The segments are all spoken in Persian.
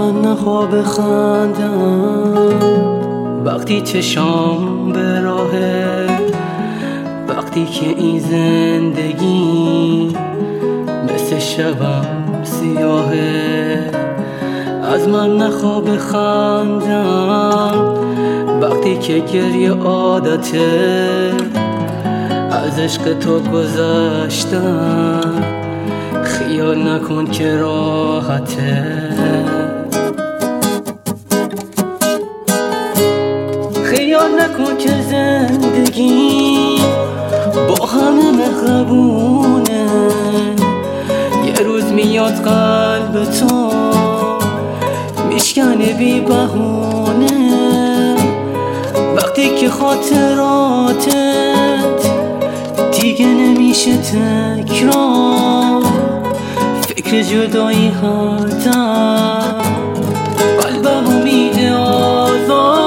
من نخواب خندم وقتی چشام به راهه، وقتی که این زندگی مثل شبم سیاهه. از من نخواب خندم وقتی که گریه عادته، از عشق تو گذشتم خیال نکن که راحته. خیال نکن که زندگی با همه مهربونه، یه روز میاد قلب تو میشکنه بی بهونه. وقتی که خاطراتت دیگه نمیشه تکرار، فکر جدایی کردم قلبمو میده آزار.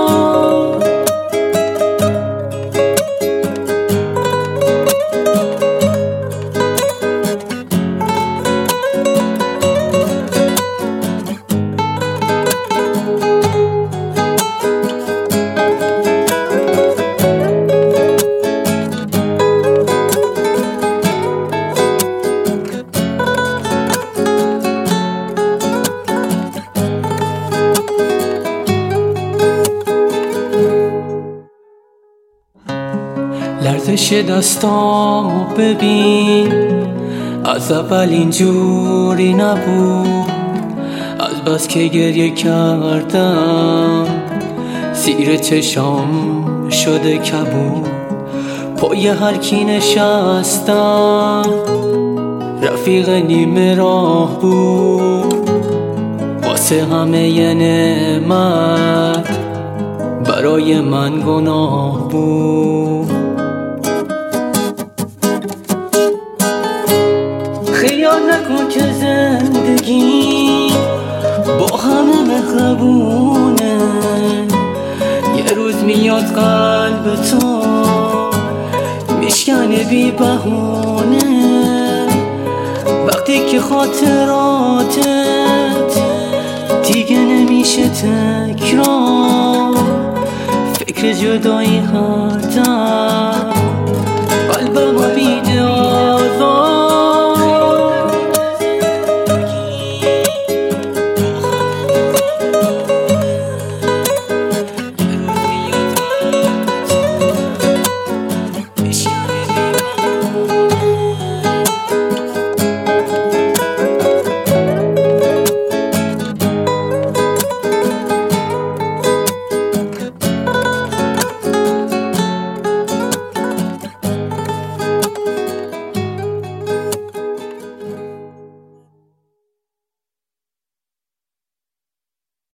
لرزش دستامو ببین، از اول اینجوری نبود. از بس که گریه کردم زیر چشام شده کبود. پای هر کی نشستم رفیق نیمه راه بود، واسه همه ی نعمت برای من گناه بود. خیال نکن که زندگی با همه مهربونه، یه روز میاد قلب تو میشکنه بی بهونه. وقتی که خاطراتت دیگه نمیشه تکرار، فکر جدایی کردم قلبم میده